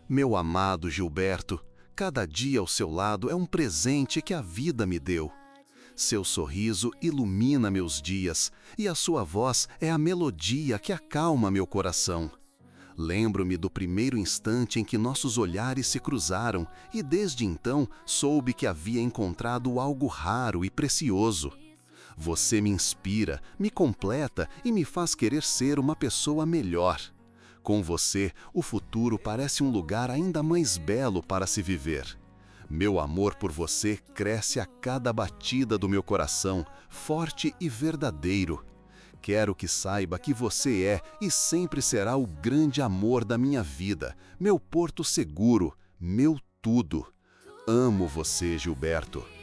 Meu amado Gilberto, cada dia ao seu lado é um presente que a vida me deu. Seu sorriso ilumina meus dias e a sua voz é a melodia que acalma meu coração. Lembro-me do primeiro instante em que nossos olhares se cruzaram e desde então soube que havia encontrado algo raro e precioso. Você me inspira, me completa e me faz querer ser uma pessoa melhor. Com você, o futuro parece um lugar ainda mais belo para se viver. Meu amor por você cresce a cada batida do meu coração, forte e verdadeiro. Quero que saiba que você é e sempre será o grande amor da minha vida, meu porto seguro, meu tudo. Amo você, Gilberto.